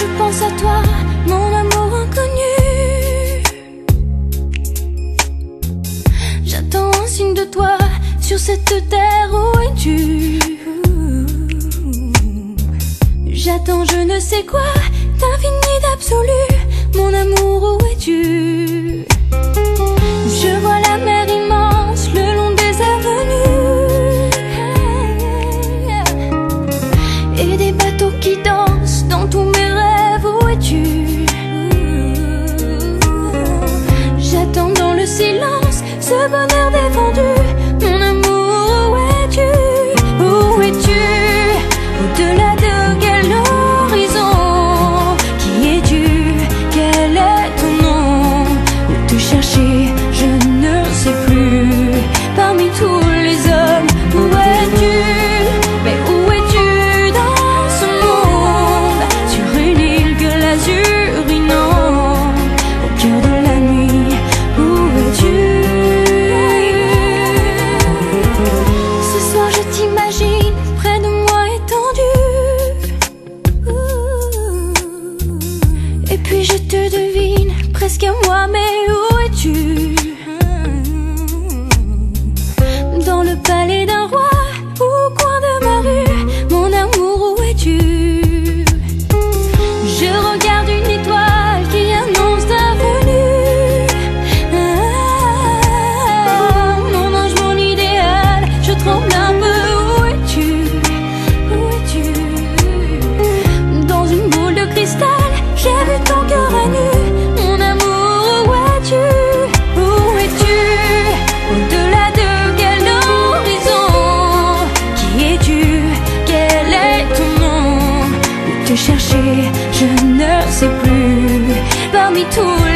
je pense à toi, mon amour inconnu. J'attends un signe de toi sur cette terre, où es-tu? J'attends je ne sais quoi, d'infini, d'absolu. Mon amour, où es-tu? Je vois la mer immense le long des avenues, et des bateaux qui dansent dans tous mes rêves. Où es-tu? J'attends dans le silence ce bonheur défendu. Mon amour, où es-tu? Où es-tu? Au-delà de quel horizon? Qui es-tu? Quel est ton nom? Où te chercher, je ne sais plus. Parmi tous les hommes, où es-tu? Mais où es-tu dans ce monde? Sur une île que l'azur inonde, au cœur de la nuit, où es-tu? Ce soir je t'imagine près de moi étendu, et puis je te devine presque à moi. Mais où es-tu? Dans le palais d'un roi ou au coin de ma rue, mon amour, où es-tu? Je regarde une étoile qui annonce ta venue. Mon ange, mon idéal, je tremble un peu. Où es-tu? Où es-tu? Dans une boule de cristal, j'ai vu ton cœur à nu. Mon amour, où es-tu? Où es-tu? Au-delà de quel horizon? Qui es-tu? Quel est ton nom? Où te chercher, je ne sais plus. Parmi tous